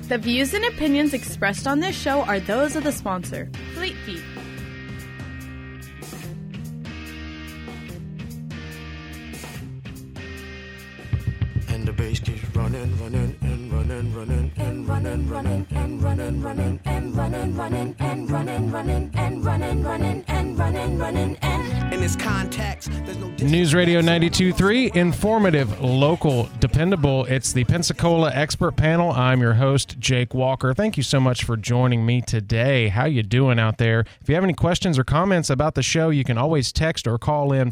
The views and opinions expressed on this show are those of the sponsor, Fleet Feet. And the bass keeps running, running, and running, running, and running, running, and running, running, and running, running, and running, running, and running, running, and running, running, and in this context, there's no News Radio 92.3, informative, local, dependable. It's the Pensacola Expert Panel. I'm your host, Jake Walker. Thank you so much for joining me today. How you doing out there? If you have any questions or comments about the show, you can always text or call in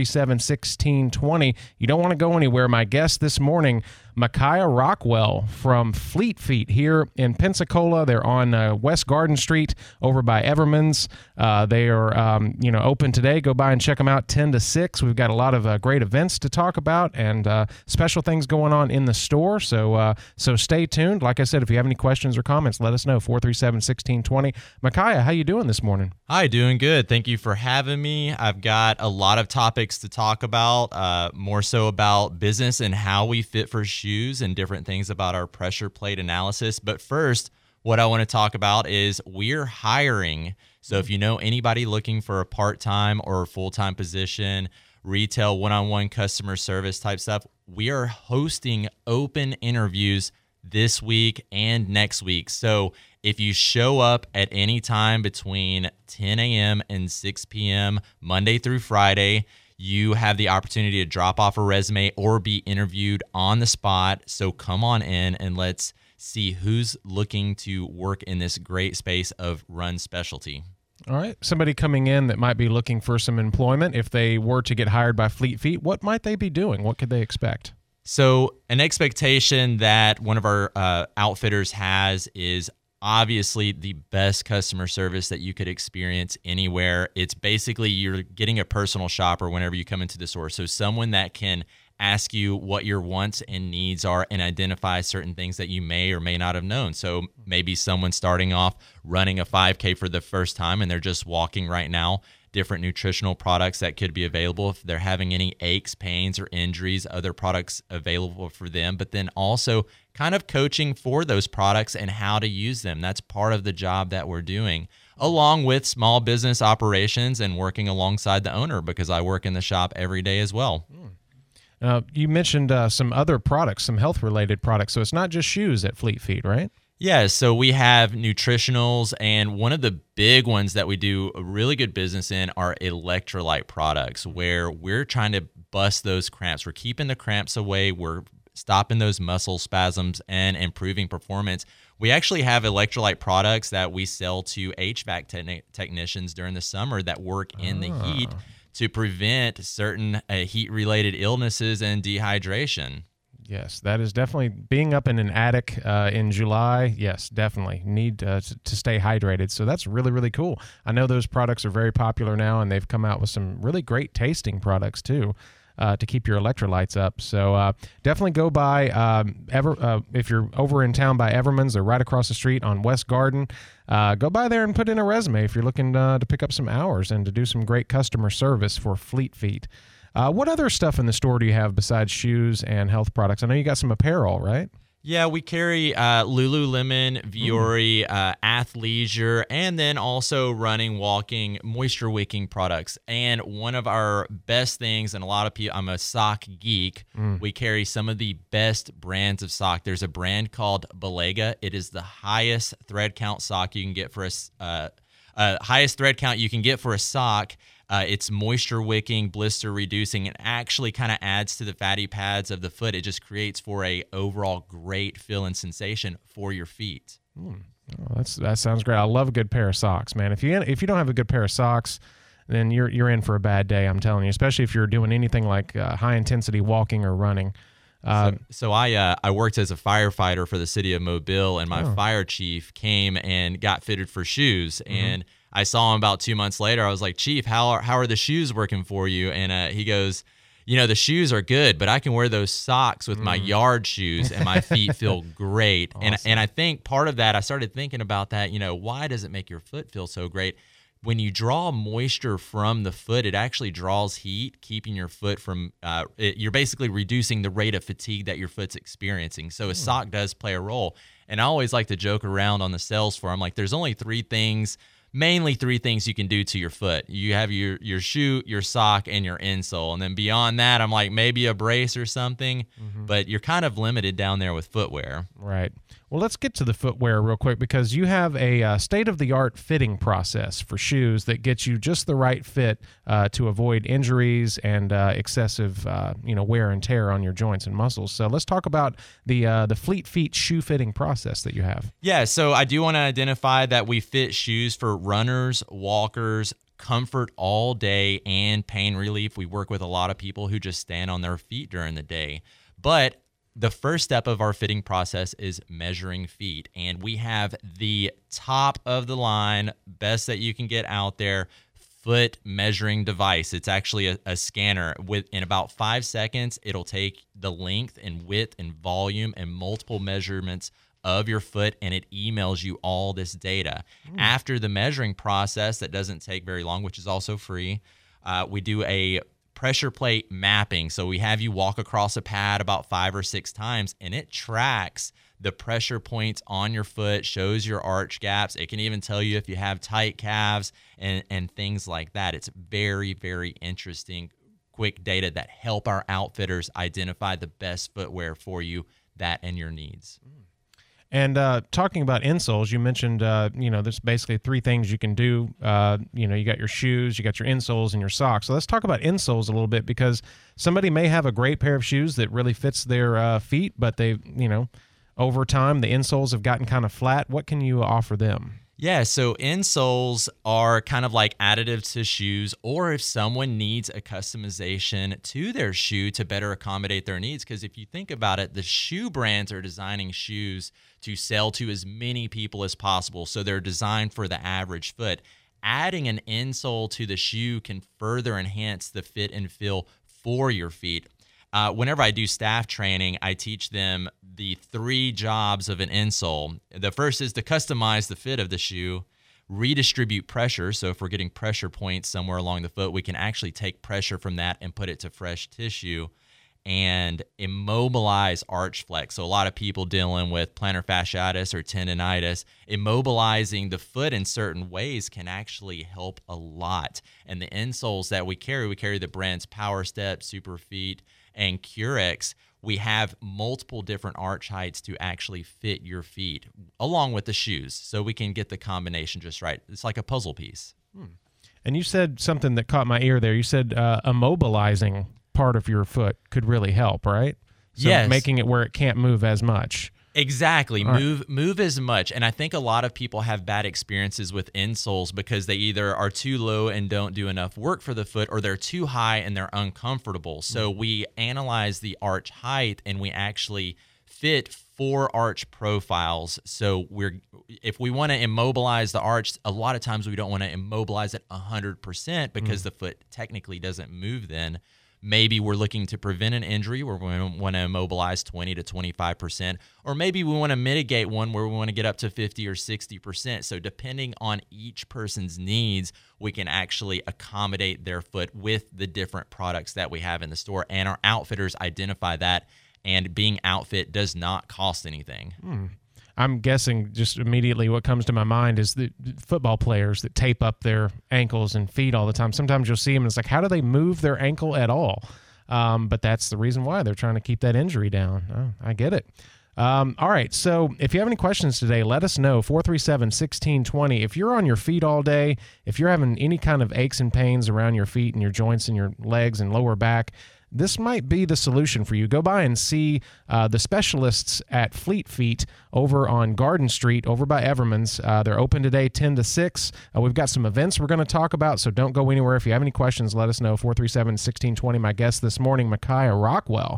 437-1620. You don't want to go anywhere. My guest this morning, Micaiah Rockwell from Fleet Feet here in Pensacola. They're on West Garden Street over by Everman's. They are open today. Go by and check them out 10 to 6. We've got a lot of great events to talk about and special things going on in the store. So stay tuned. Like I said, if you have any questions or comments, let us know. 437-1620. Micaiah, how you doing this morning? Hi, doing good. Thank you for having me. I've got a lot of topics to talk about, more so about business and how we fit for shoes and different things about our pressure plate analysis. But first, what I want to talk about is we're hiring. So if you know anybody looking for a part-time or full-time position, retail, one-on-one customer service type stuff, we are hosting open interviews this week and next week. So if you show up at any time between 10 a.m. and 6 p.m., Monday through Friday, you have the opportunity to drop off a resume or be interviewed on the spot. So come on in and let's see who's looking to work in this great space of run specialty. All right. Somebody coming in that might be looking for some employment, if they were to get hired by Fleet Feet, what might they be doing? What could they expect? So an expectation that one of our outfitters has is obviously the best customer service that you could experience anywhere. It's basically you're getting a personal shopper whenever you come into the store. So someone that can ask you what your wants and needs are and identify certain things that you may or may not have known. So maybe someone starting off running a 5K for the first time and they're just walking right now, different nutritional products that could be available. If they're having any aches, pains, or injuries, other products available for them, but then also kind of coaching for those products and how to use them. That's part of the job that we're doing, along with small business operations and working alongside the owner, because I work in the shop every day as well. You mentioned some other products, some health-related products, so it's not just shoes at Fleet Feet, right? Yeah, so we have nutritionals, and one of the big ones that we do a really good business in are electrolyte products, where we're trying to bust those cramps. We're keeping the cramps away. We're stopping those muscle spasms and improving performance. We actually have electrolyte products that we sell to HVAC technicians during the summer that work in the heat to prevent certain heat-related illnesses and dehydration. Yes, that is definitely being up in an attic in July. Yes, definitely need to stay hydrated. So that's really, really cool. I know those products are very popular now, and they've come out with some really great tasting products too to keep your electrolytes up. So definitely go by if you're over in town by Everman's. They're right across the street on West Garden. Go by there and put in a resume if you're looking to pick up some hours and to do some great customer service for Fleet Feet. What other stuff in the store do you have besides shoes and health products? I know you got some apparel, right? Yeah, we carry Lululemon, Vuori, athleisure, and then also running, walking, moisture wicking products. And one of our best things, and a lot of people, I'm a sock geek, we carry some of the best brands of sock. There's a brand called Balega. It is the highest thread count sock you can get for highest thread count you can get for a sock. It's moisture wicking, blister reducing, and actually kind of adds to the fatty pads of the foot. It just creates for a overall great feel and sensation for your feet. Oh, that sounds great. I love a good pair of socks, man. If you don't have a good pair of socks, then you're in for a bad day, I'm telling you, especially if you're doing anything like high intensity walking or running. So I worked as a firefighter for the city of Mobile, and my fire chief came and got fitted for shoes, and I saw him about 2 months later. I was like, Chief, how are the shoes working for you? And he goes, the shoes are good, but I can wear those socks with my yard shoes and my feet feel great. Awesome. And I think part of that, I started thinking about that, why does it make your foot feel so great? When you draw moisture from the foot, it actually draws heat, keeping your foot from, you're basically reducing the rate of fatigue that your foot's experiencing. So a sock does play a role. And I always like to joke around on the sales floor. I'm like, there's only mainly three things you can do to your foot. You have your shoe, your sock, and your insole. And then beyond that, I'm like, maybe a brace or something, but you're kind of limited down there with footwear. Right. Well, let's get to the footwear real quick, because you have a state-of-the-art fitting process for shoes that gets you just the right fit to avoid injuries and excessive wear and tear on your joints and muscles. So let's talk about the Fleet Feet shoe fitting process that you have. Yeah, so I do want to identify that we fit shoes for runners, walkers, comfort all day, and pain relief. We work with a lot of people who just stand on their feet during the day. But the first step of our fitting process is measuring feet. And we have the top of the line, best that you can get out there, foot measuring device. It's actually a scanner. In about 5 seconds, it'll take the length and width and volume and multiple measurements of your foot, and it emails you all this data. After the measuring process, that doesn't take very long, which is also free, we do a pressure plate mapping. So we have you walk across a pad about 5 or 6 times, and it tracks the pressure points on your foot, shows your arch gaps. It can even tell you if you have tight calves and things like that. It's very, very interesting, quick data that help our outfitters identify the best footwear for you, that and your needs. And talking about insoles, you mentioned, there's basically 3 things you can do. You got your shoes, you got your insoles, and your socks. So let's talk about insoles a little bit, because somebody may have a great pair of shoes that really fits their feet, but they, over time, the insoles have gotten kind of flat. What can you offer them? Yeah, so insoles are kind of like additive to shoes, or if someone needs a customization to their shoe to better accommodate their needs. Because if you think about it, the shoe brands are designing shoes to sell to as many people as possible. So they're designed for the average foot. Adding an insole to the shoe can further enhance the fit and feel for your feet. Whenever I do staff training, I teach them the 3 jobs of an insole. The first is to customize the fit of the shoe, redistribute pressure. So if we're getting pressure points somewhere along the foot, we can actually take pressure from that and put it to fresh tissue, and immobilize arch flex. So a lot of people dealing with plantar fasciitis or tendonitis, immobilizing the foot in certain ways can actually help a lot. And the insoles that we carry the brands Power Step, Superfeet, and Curex. We have multiple different arch heights to actually fit your feet along with the shoes, so we can get the combination just right. It's like a puzzle piece. And you said something that caught my ear there. You said immobilizing part of your foot could really help, right? So yes. Making it where it can't move as much. Exactly. All right. Move as much. And I think a lot of people have bad experiences with insoles because they either are too low and don't do enough work for the foot, or they're too high and they're uncomfortable. So we analyze the arch height, and we actually fit 4 arch profiles. So if we want to immobilize the arch, a lot of times we don't want to immobilize it 100% because the foot technically doesn't move then. Maybe we're looking to prevent an injury where we want to immobilize 20 to 25%, or maybe we want to mitigate one where we want to get up to 50 or 60%. So depending on each person's needs, we can actually accommodate their foot with the different products that we have in the store, and our outfitters identify that, and being outfit does not cost anything. I'm guessing just immediately what comes to my mind is the football players that tape up their ankles and feet all the time. Sometimes you'll see them and it's like, how do they move their ankle at all? But that's the reason why. They're trying to keep that injury down. Oh, I get it. All right, so if you have any questions today, let us know, 437-1620. If you're on your feet all day, if you're having any kind of aches and pains around your feet and your joints and your legs and lower back, this might be the solution for you. Go by and see the specialists at Fleet Feet over on Garden Street over by Everman's. They're open today 10 to 6. We've got some events we're going to talk about, so don't go anywhere. If you have any questions, let us know, 437-1620. My guest this morning, Micaiah Rockwell.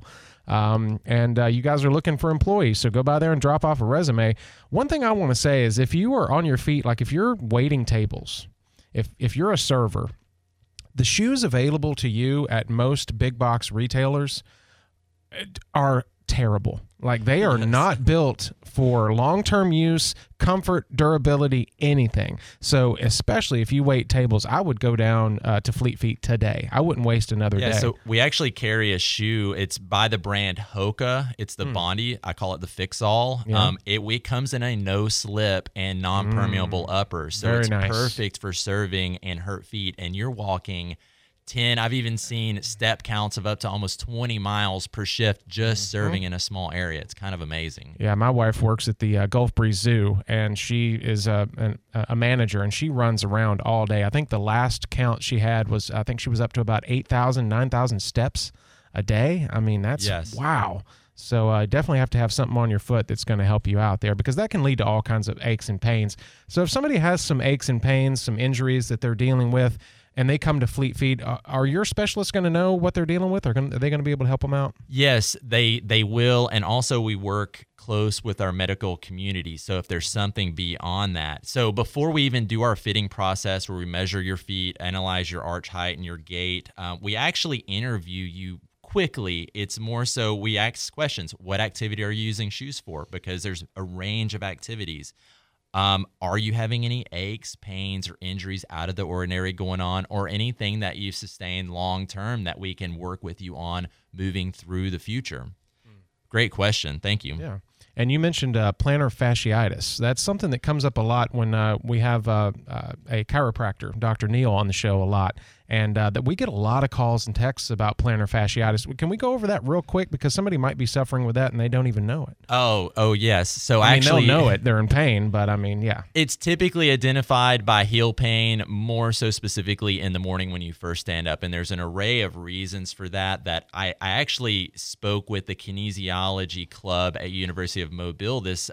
And you guys are looking for employees, so go by there and drop off a resume. One thing I want to say is if you are on your feet, like if you're waiting tables, if you're a server, the shoes available to you at most big box retailers are terrible. Like they are not built for long-term use, comfort, durability, anything. So especially if you wait tables, I would go down to Fleet Feet today. I wouldn't waste another day. So we actually carry a shoe. It's by the brand Hoka. It's the Bondi. I call it the Fix-All. Yeah. It comes in a no-slip and non-permeable upper. So Very it's nice. perfect for serving and hurt feet. And you're walking 10, I've even seen step counts of up to almost 20 miles per shift just serving in a small area. It's kind of amazing. Yeah, my wife works at the Gulf Breeze Zoo, and she is a manager, and she runs around all day. I think the last count she had was, I think she was up to about 8,000, 9,000 steps a day. I mean, that's, wow. So definitely have to have something on your foot that's going to help you out there, because that can lead to all kinds of aches and pains. So if somebody has some aches and pains, some injuries that they're dealing with, and they come to Fleet Feet, are your specialists going to know what they're dealing with? Are they going to be able to help them out? Yes, they will. And also we work close with our medical community. So if there's something beyond that. So before we even do our fitting process where we measure your feet, analyze your arch height and your gait, we actually interview you quickly. It's more so we ask questions. What activity are you using shoes for? Because there's a range of activities. Are you having any aches, pains, or injuries out of the ordinary going on, or anything that you've sustained long-term that we can work with you on moving through the future? Great question. Thank you. Yeah. And you mentioned plantar fasciitis. That's something that comes up a lot when we have a chiropractor, Dr. Neal, on the show a lot. And that we get a lot of calls and texts about plantar fasciitis. Can we go over that real quick? Because somebody might be suffering with that and they don't even know it. Oh, yes. So I mean, actually, they'll know it. They're in pain, but I mean, yeah. It's typically identified by heel pain, more so specifically in the morning when you first stand up. And there's an array of reasons for that I actually spoke with the kinesiology club at University of Mobile this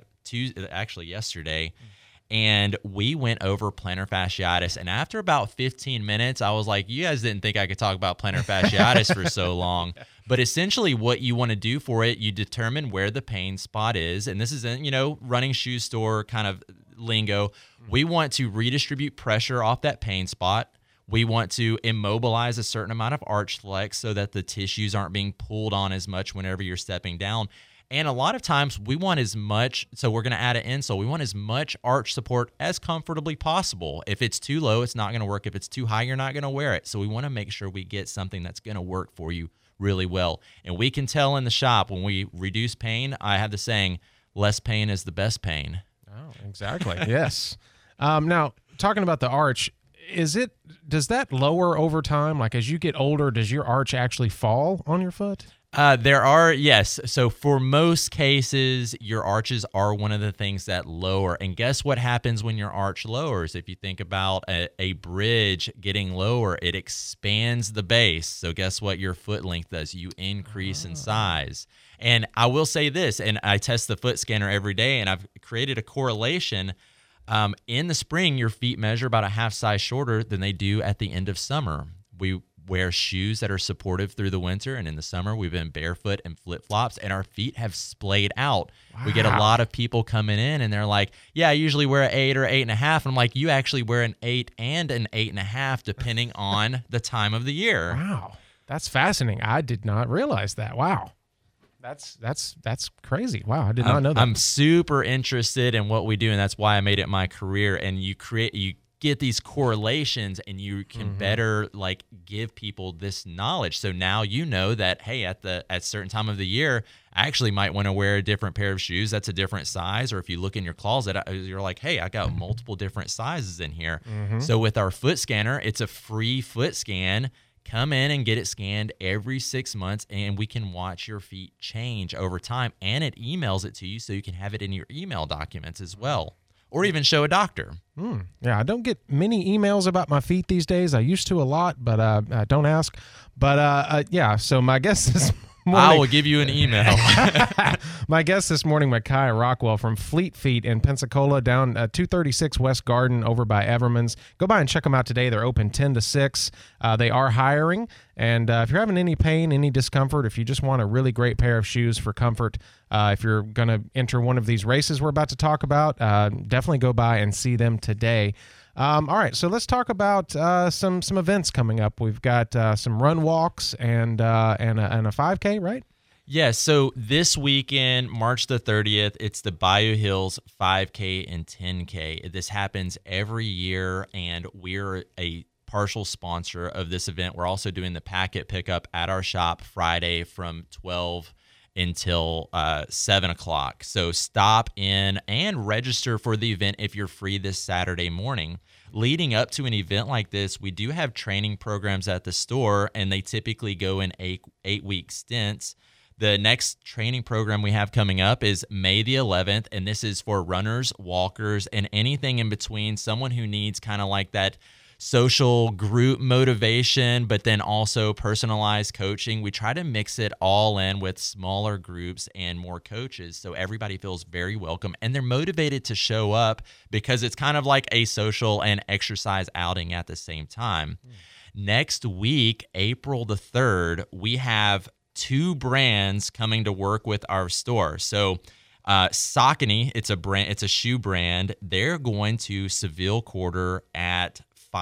yesterday. And we went over plantar fasciitis. And after about 15 minutes, I was like, you guys didn't think I could talk about plantar fasciitis for so long. But essentially what you want to do for it, you determine where the pain spot is. And this is in, running shoe store kind of lingo. We want to redistribute pressure off that pain spot. We want to immobilize a certain amount of arch flex so that the tissues aren't being pulled on as much whenever you're stepping down. And a lot of times we want as much, so we're going to add an insole. We want as much arch support as comfortably possible. If it's too low, it's not going to work. If it's too high, you're not going to wear it. So we want to make sure we get something that's going to work for you really well. And we can tell in the shop when we reduce pain, I have the saying, less pain is the best pain. Oh, exactly. Yes. Now, talking about the arch, does that lower over time? Like as you get older, does your arch actually fall on your foot? There are, yes. So for most cases, your arches are one of the things that lower. And guess what happens when your arch lowers? If you think about a bridge getting lower, it expands the base. So guess what your foot length does? You increase in size. And I will say this, and I test the foot scanner every day, and I've created a correlation. In the spring, your feet measure about a half size shorter than they do at the end of summer. We wear shoes that are supportive through the winter, and in the summer we've been barefoot and flip-flops, and our feet have splayed out. Wow. We get a lot of people coming in and they're like, yeah, I usually wear an 8 or 8.5. And I'm like, you actually wear an 8 and an 8.5 depending on the time of the year. Wow, that's fascinating. I did not realize that. Wow. That's crazy. Wow, I did not know that. I'm super interested in what we do, and that's why I made it my career. And you get these correlations, and you can better give people this knowledge. So now you know that, hey, at certain time of the year, I actually might want to wear a different pair of shoes that's a different size. Or if you look in your closet, you're like, hey, I got multiple different sizes in here. So with our foot scanner, it's a free foot scan. Come in and get it scanned every 6 months, and we can watch your feet change over time. And it emails it to you so you can have it in your email documents as well, or even show a doctor. Yeah, I don't get many emails about my feet these days. I used to a lot, but I don't ask. But yeah, so my guess is I will give you an email. My guest this morning, Micaiah Rockwell from Fleet Feet in Pensacola, down 236 West Garden over by Everman's. Go by and check them out today. They're open 10 to 6. They are hiring. And if you're having any pain, any discomfort, if you just want a really great pair of shoes for comfort, if you're going to enter one of these races we're about to talk about, definitely go by and see them today. All right, so let's talk about some events coming up. We've got some run walks and a 5K, right? Yeah, so this weekend, March the 30th, it's the Bayou Hills 5K and 10K. This happens every year, and we're a partial sponsor of this event. We're also doing the packet pickup at our shop Friday from 12 until 7 o'clock. So stop in and register for the event if you're free this Saturday morning. Leading up to an event like this, we do have training programs at the store, and they typically go in eight-week stints. The next training program we have coming up is May the 11th, and this is for runners, walkers, and anything in between, someone who needs kind of like that social group motivation, but then also personalized coaching. We try to mix it all in with smaller groups and more coaches so everybody feels very welcome and they're motivated to show up because it's kind of like a social and exercise outing at the same time. Next week, April the 3rd, we have 2 brands coming to work with our store. So Saucony, it's a shoe brand. They're going to Seville Quarter at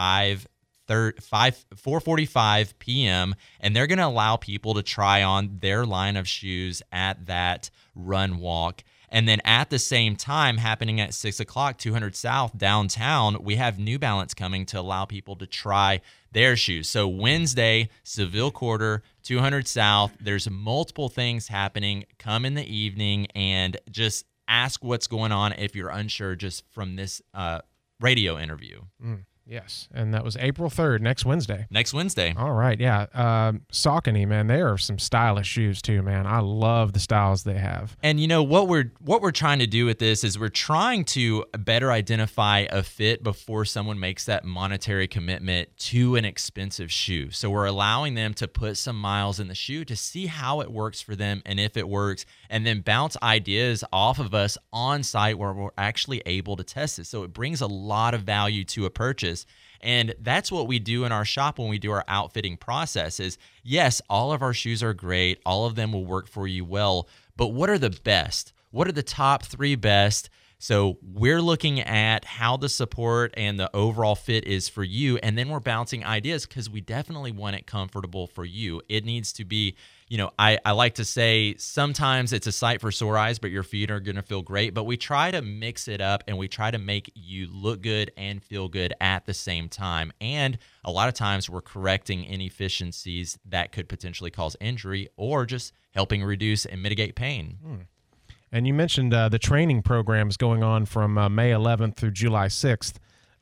4:45 p.m. and they're going to allow people to try on their line of shoes at that run walk. And then at the same time, happening at 6 o'clock, 200 South downtown, we have New Balance coming to allow people to try their shoes. So Wednesday, Seville Quarter, 200 South, there's multiple things happening. Come in the evening and just ask what's going on if you're unsure just from this radio interview. Yes, and that was April 3rd, next Wednesday. Next Wednesday. All right, yeah. Saucony, man, they are some stylish shoes too, man. I love the styles they have. And you know what we're trying to do with this is we're trying to better identify a fit before someone makes that monetary commitment to an expensive shoe. So we're allowing them to put some miles in the shoe to see how it works for them and if it works, and then bounce ideas off of us on site where we're actually able to test it. So it brings a lot of value to a purchase. And that's what we do in our shop when we do our outfitting process is, yes, all of our shoes are great. All of them will work for you well. But what are the best? What are the top 3 best? So we're looking at how the support and the overall fit is for you. And then we're bouncing ideas because we definitely want it comfortable for you. It needs to be, you know, I like to say sometimes it's a sight for sore eyes, but your feet are going to feel great. But we try to mix it up and we try to make you look good and feel good at the same time. And a lot of times we're correcting inefficiencies that could potentially cause injury or just helping reduce and mitigate pain. And you mentioned the training programs going on from May 11th through July 6th.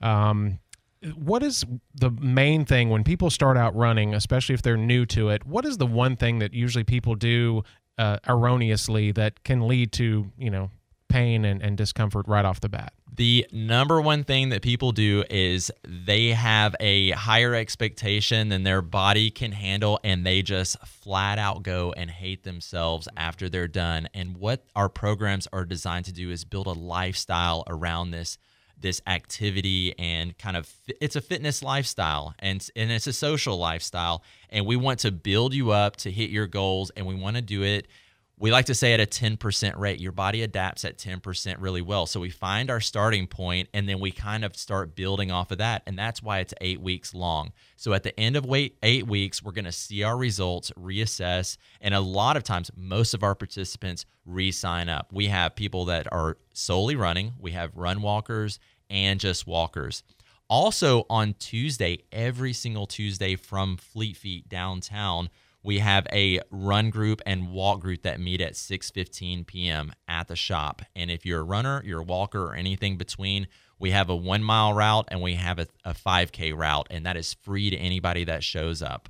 What is the main thing when people start out running, especially if they're new to it? What is the one thing that usually people do erroneously that can lead to, you know, pain and discomfort right off the bat? The number one thing that people do is they have a higher expectation than their body can handle, and they just flat out go and hate themselves after they're done. And what our programs are designed to do is build a lifestyle around this activity, and kind of it's a fitness lifestyle and it's a social lifestyle. And we want to build you up to hit your goals, and we want to do it. We like to say at a 10% rate. Your body adapts at 10% really well. So we find our starting point, and then we kind of start building off of that. And that's why it's 8 weeks long. So at the end of 8 weeks, we're going to see our results, reassess. And a lot of times, most of our participants re-sign up. We have people that are solely running. We have run walkers and just walkers. Also on Tuesday, every single Tuesday from Fleet Feet downtown, we have a run group and walk group that meet at 6:15 p.m. at the shop. And if you're a runner, you're a walker, or anything between, we have a 1 mile route and we have a 5K route, and that is free to anybody that shows up.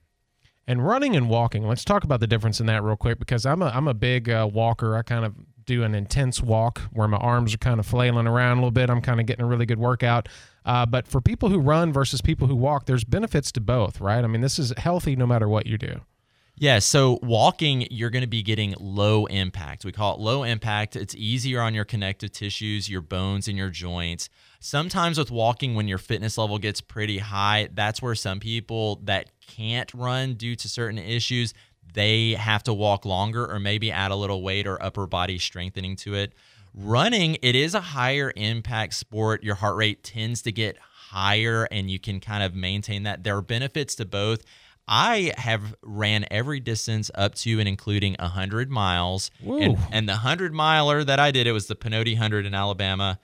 And running and walking, let's talk about the difference in that real quick, because I'm a big walker. I kind of do an intense walk where my arms are kind of flailing around a little bit. I'm kind of getting a really good workout. But for people who run versus people who walk, there's benefits to both, right? I mean, this is healthy no matter what you do. Yeah, so walking, you're going to be getting low impact. We call it low impact. It's easier on your connective tissues, your bones, and your joints. Sometimes with walking, when your fitness level gets pretty high, that's where some people that can't run due to certain issues, they have to walk longer or maybe add a little weight or upper body strengthening to it. Running, it is a higher impact sport. Your heart rate tends to get higher and you can kind of maintain that. There are benefits to both. I have ran every distance up to and including 100 miles. And the 100-miler that I did, it was the Pinoti 100 in Alabama.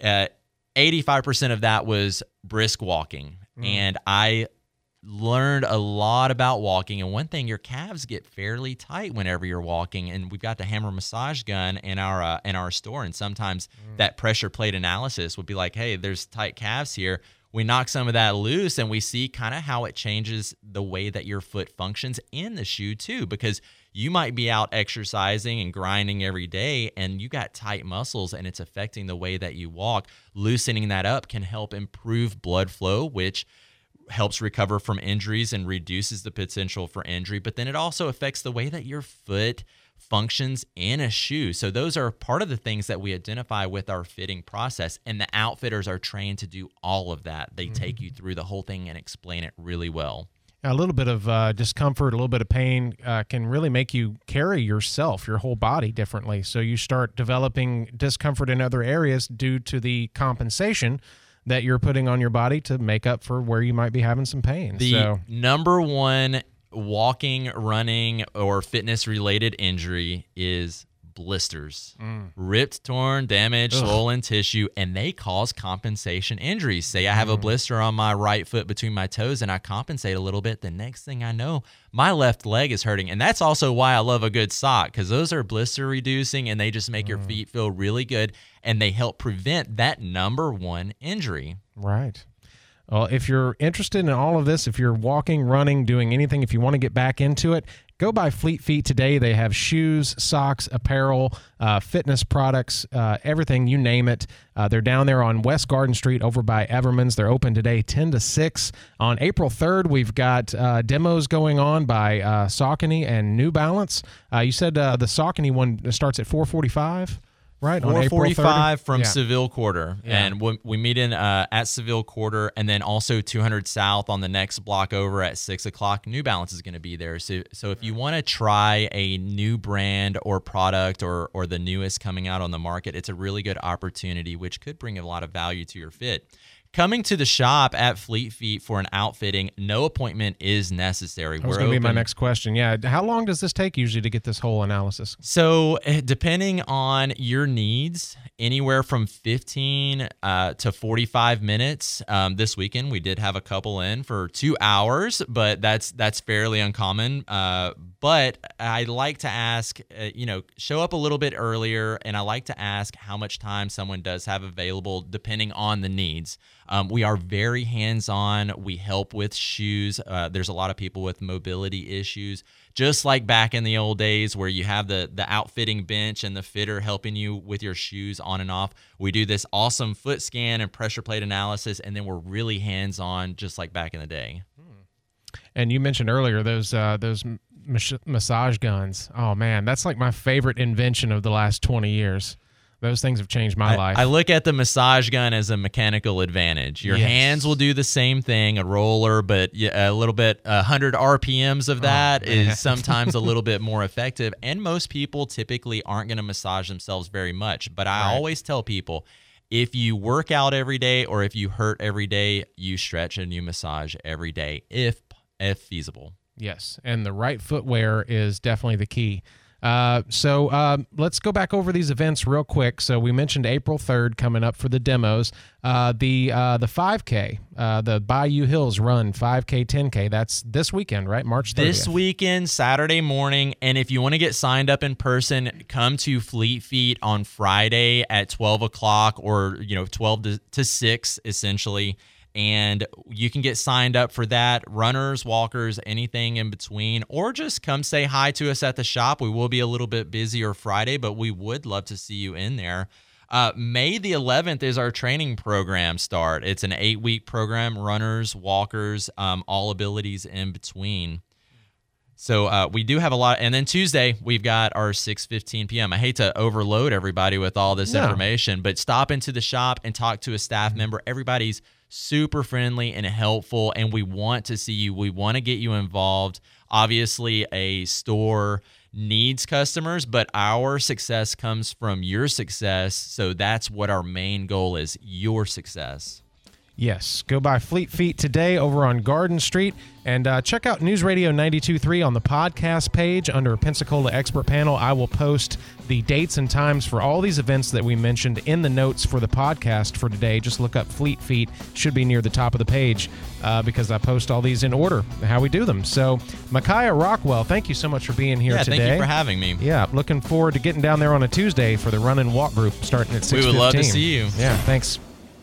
85% of that was brisk walking. And I learned a lot about walking. And one thing, your calves get fairly tight whenever you're walking. And we've got the Hammer massage gun in our store. And sometimes that pressure plate analysis would be like, hey, there's tight calves here. We knock some of that loose and we see kind of how it changes the way that your foot functions in the shoe too, because you might be out exercising and grinding every day and you got tight muscles and it's affecting the way that you walk. Loosening that up can help improve blood flow, which helps recover from injuries and reduces the potential for injury. But then it also affects the way that your foot functions in a shoe. So those are part of the things that we identify with our fitting process. And the outfitters are trained to do all of that. They take you through the whole thing and explain it really well. A little bit of discomfort, a little bit of pain can really make you carry yourself, your whole body differently. So you start developing discomfort in other areas due to the compensation that you're putting on your body to make up for where you might be having some pain. The number one walking, running, or fitness-related injury is blisters. Ripped, torn, damaged, swollen tissue, and they cause compensation injuries. Say I have a blister on my right foot between my toes and I compensate a little bit. The next thing I know, my left leg is hurting. And that's also why I love a good sock, because those are blister reducing and they just make your feet feel really good and they help prevent that number one injury. Right. Well, if you're interested in all of this, if you're walking, running, doing anything, if you want to get back into it, go by Fleet Feet today. They have shoes, socks, apparel, fitness products, everything, you name it. They're down there on West Garden Street over by Everman's. They're open today 10 to 6. On April 3rd, we've got demos going on by Saucony and New Balance. You said the Saucony one starts at 4:45? Right, on April 4:45 from Seville Quarter, and we meet in at Seville Quarter, and then also 200 South on the next block over at 6 o'clock. New Balance is going to be there, so if you want to try a new brand or product or the newest coming out on the market, it's a really good opportunity, which could bring a lot of value to your fit. Coming to the shop at Fleet Feet for an outfitting, no appointment is necessary. That was going to be my next question. Yeah. How long does this take usually to get this whole analysis? So depending on your needs, anywhere from 15 to 45 minutes. This weekend, we did have a couple in for 2 hours, but that's fairly uncommon. But I like to ask, show up a little bit earlier, and I like to ask how much time someone does have available depending on the needs. We are very hands-on. We help with shoes. There's a lot of people with mobility issues, just like back in the old days where you have the outfitting bench and the fitter helping you with your shoes on and off. We do this awesome foot scan and pressure plate analysis, and then we're really hands-on, just like back in the day. And you mentioned earlier those massage guns. Oh, man, that's like my favorite invention of the last 20 years. Those things have changed my life. I look at the massage gun as a mechanical advantage. Your hands will do the same thing, a roller, but a little bit, 100 RPMs of that is sometimes a little bit more effective. And most people typically aren't going to massage themselves very much. But I always tell people, if you work out every day or if you hurt every day, you stretch and you massage every day, if feasible. Yes, and the right footwear is definitely the key. So let's go back over these events real quick. So we mentioned April 3rd coming up for the demos. The 5K, the Bayou Hills Run 5K, 10K, that's this weekend, right? March 30th. This weekend, Saturday morning. And if you want to get signed up in person, come to Fleet Feet on Friday at 12 o'clock or 12 to 6, essentially. And you can get signed up for that, runners, walkers, anything in between, or just come say hi to us at the shop. We will be a little bit busier Friday, but we would love to see you in there. May the 11th is our training program start. It's an 8-week program, runners, walkers, all abilities in between. So we do have a lot. And then Tuesday, we've got our 6:15 p.m. I hate to overload everybody with all this information, but stop into the shop and talk to a staff member. Everybody's super friendly and helpful, and we want to see you. We want to get you involved. Obviously, a store needs customers, but our success comes from your success. So that's what our main goal is, your success. Yes, go by Fleet Feet today over on Garden Street, and check out News Radio 92.3 on the podcast page under Pensacola Expert Panel. I will post the dates and times for all these events that we mentioned in the notes for the podcast for today. Just look up Fleet Feet. Should be near the top of the page because I post all these in order, how we do them. So, Micaiah Rockwell, thank you so much for being here today. Yeah, thank you for having me. Yeah, looking forward to getting down there on a Tuesday for the run and walk group starting at 6:15. We would love to see you. Yeah, thanks.